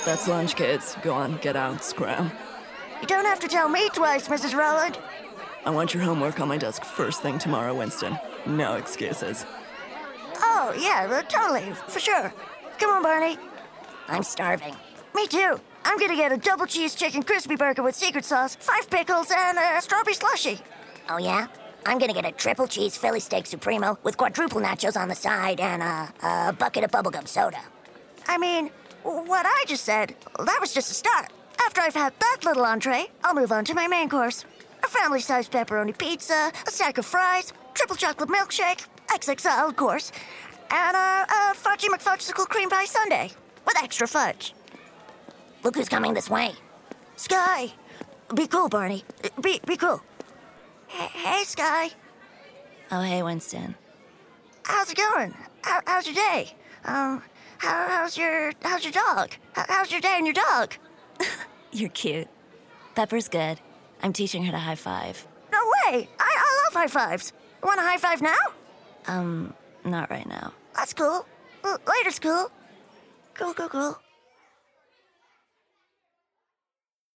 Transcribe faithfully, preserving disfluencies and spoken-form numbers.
That's lunch, kids. Go on, get out, scram. You don't have to tell me twice, Missus Rowland. I want your homework on my desk first thing tomorrow, Winston. No excuses. Oh, yeah, uh, totally, for sure. Come on, Barney. I'm starving. Me too. I'm gonna get a double cheese chicken crispy burger with secret sauce, five pickles, and a strawberry slushy. Oh, yeah? I'm gonna get a triple cheese Philly steak supremo with quadruple nachos on the side and a, a bucket of bubblegum soda. I mean, what I just said, that was just a start. After I've had that little entree, I'll move on to my main course. A family-sized pepperoni pizza, a stack of fries, triple chocolate milkshake, X X L, of course, and a, a fudgy McFudgesicle cream pie sundae with extra fudge. Look who's coming this way. Sky. Be cool, Barney. Be, be cool. Hey, hey, Sky. Oh, hey, Winston. How's it going? How, how's your day? Um, how, how's your how's your dog? How, how's your day and your dog? You're cute. Pepper's good. I'm teaching her to high five. No way! I, I love high fives. You want a high five now? Um, not right now. That's cool. L- later's cool. Cool, cool, cool.